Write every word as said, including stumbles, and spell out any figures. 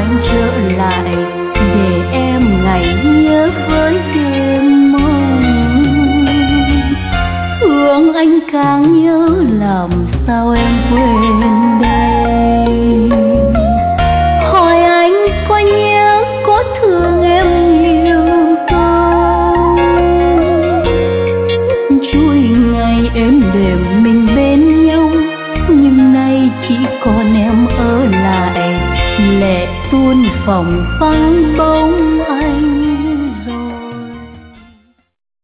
anh trở lại để em ngày nhớ với đêm mong. Thương anh càng nhớ làm sao em quên đây. Hỏi anh có nhớ có thương em nhiều không? Chuỗi ngày êm đềm mình bên nhau, nhưng nay chỉ còn em ở lại, lệ tuôn phòng vắng bóng anh.